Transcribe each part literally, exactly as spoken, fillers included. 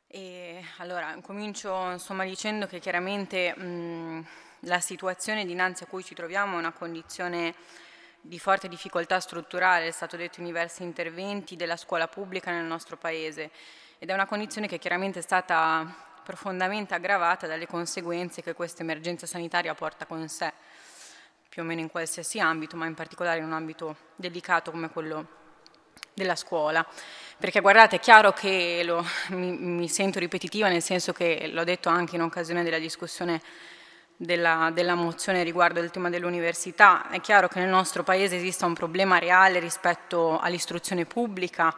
E allora, comincio insomma dicendo che chiaramente mh, la situazione dinanzi a cui ci troviamo è una condizione di forte difficoltà strutturale, è stato detto in diversi interventi, della scuola pubblica nel nostro Paese, ed è una condizione che chiaramente è stata profondamente aggravata dalle conseguenze che questa emergenza sanitaria porta con sé, più o meno in qualsiasi ambito, ma in particolare in un ambito delicato come quello della scuola. Perché guardate, è chiaro che lo, mi, mi sento ripetitiva, nel senso che l'ho detto anche in occasione della discussione della, della mozione riguardo il tema dell'università, è chiaro che nel nostro Paese esista un problema reale rispetto all'istruzione pubblica.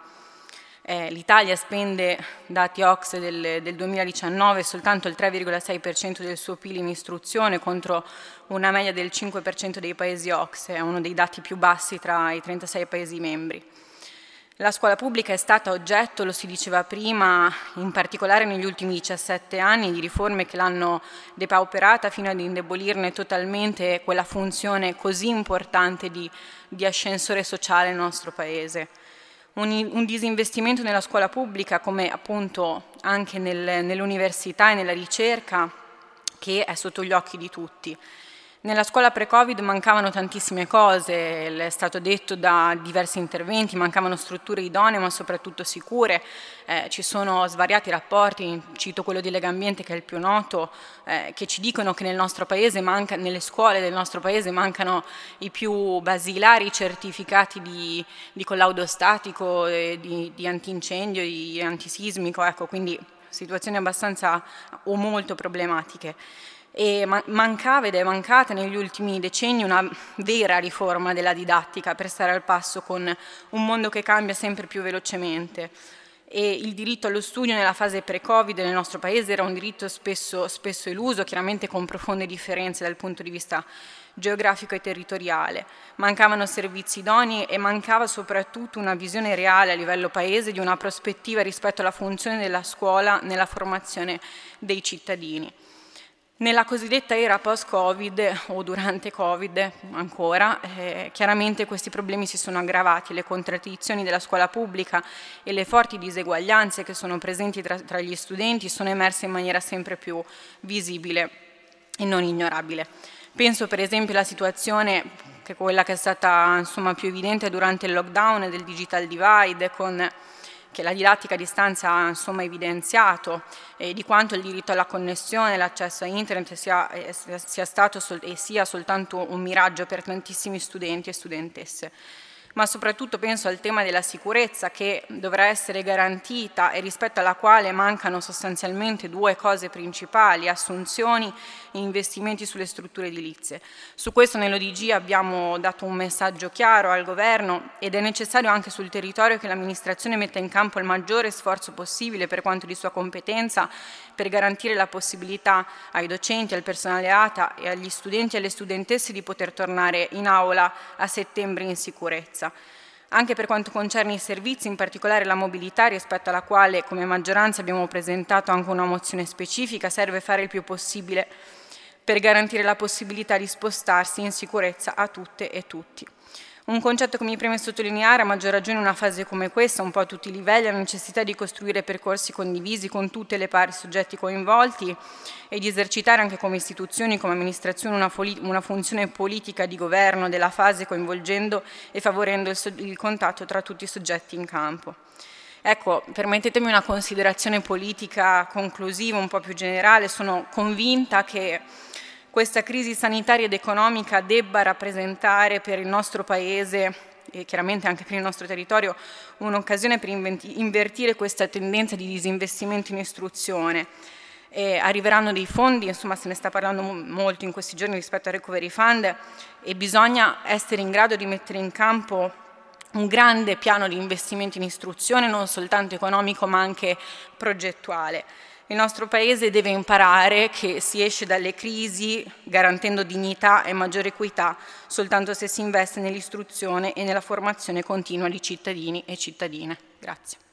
Eh, L'Italia spende, dati O C S E del, del duemiladiciannove, soltanto il tre virgola sei per cento del suo P I L in istruzione contro una media del cinque per cento dei paesi O C S E, è uno dei dati più bassi tra i trentasei Paesi membri. La scuola pubblica è stata oggetto, lo si diceva prima, in particolare negli ultimi diciassette anni, di riforme che l'hanno depauperata fino ad indebolirne totalmente quella funzione così importante di, di ascensore sociale nel nostro Paese. Un, un disinvestimento nella scuola pubblica, come appunto anche nel, nell'università e nella ricerca, che è sotto gli occhi di tutti. Nella scuola pre-Covid mancavano tantissime cose, è stato detto da diversi interventi, mancavano strutture idonee ma soprattutto sicure, eh, ci sono svariati rapporti, cito quello di Legambiente che è il più noto, eh, che ci dicono che nel nostro paese manca, nelle scuole del nostro paese mancano i più basilari certificati di, di collaudo statico, eh, di, di antincendio, di antisismico, ecco, quindi situazioni abbastanza o molto problematiche. E mancava ed è mancata negli ultimi decenni una vera riforma della didattica per stare al passo con un mondo che cambia sempre più velocemente. E il diritto allo studio nella fase pre-Covid nel nostro Paese era un diritto spesso, spesso eluso, chiaramente con profonde differenze dal punto di vista geografico e territoriale. Mancavano servizi idonei e mancava soprattutto una visione reale a livello Paese di una prospettiva rispetto alla funzione della scuola nella formazione dei cittadini. Nella cosiddetta era post-Covid o durante Covid ancora, eh, chiaramente questi problemi si sono aggravati, le contraddizioni della scuola pubblica e le forti diseguaglianze che sono presenti tra, tra gli studenti sono emerse in maniera sempre più visibile e non ignorabile. Penso per esempio alla situazione, che è quella che è stata insomma, più evidente durante il lockdown del digital divide, con che la didattica a distanza ha insomma, evidenziato eh, di quanto il diritto alla connessione, l'accesso a internet sia, eh, sia stato sol- e sia soltanto un miraggio per tantissimi studenti e studentesse. Ma soprattutto penso al tema della sicurezza che dovrà essere garantita e rispetto alla quale mancano sostanzialmente due cose principali, assunzioni e investimenti sulle strutture edilizie. Su questo nell'O D G abbiamo dato un messaggio chiaro al Governo ed è necessario anche sul territorio che l'amministrazione metta in campo il maggiore sforzo possibile per quanto di sua competenza per garantire la possibilità ai docenti, al personale A T A e agli studenti e alle studentesse di poter tornare in aula a settembre in sicurezza. Anche per quanto concerne i servizi, in particolare la mobilità, rispetto alla quale come maggioranza abbiamo presentato anche una mozione specifica, serve fare il più possibile per garantire la possibilità di spostarsi in sicurezza a tutte e tutti. Un concetto che mi preme sottolineare, a maggior ragione in una fase come questa, un po' a tutti i livelli, è la necessità di costruire percorsi condivisi con tutte le pari soggetti coinvolti e di esercitare anche come istituzioni, come amministrazione, una, una funzione politica di governo della fase, coinvolgendo e favorendo il, so il contatto tra tutti i soggetti in campo. Ecco, permettetemi una considerazione politica conclusiva, un po' più generale. Sono convinta che questa crisi sanitaria ed economica debba rappresentare per il nostro Paese e chiaramente anche per il nostro territorio un'occasione per invertire questa tendenza di disinvestimento in istruzione. E arriveranno dei fondi, insomma se ne sta parlando molto in questi giorni rispetto al Recovery Fund e bisogna essere in grado di mettere in campo un grande piano di investimento in istruzione, non soltanto economico ma anche progettuale. Il nostro Paese deve imparare che si esce dalle crisi garantendo dignità e maggiore equità soltanto se si investe nell'istruzione e nella formazione continua di cittadini e cittadine. Grazie.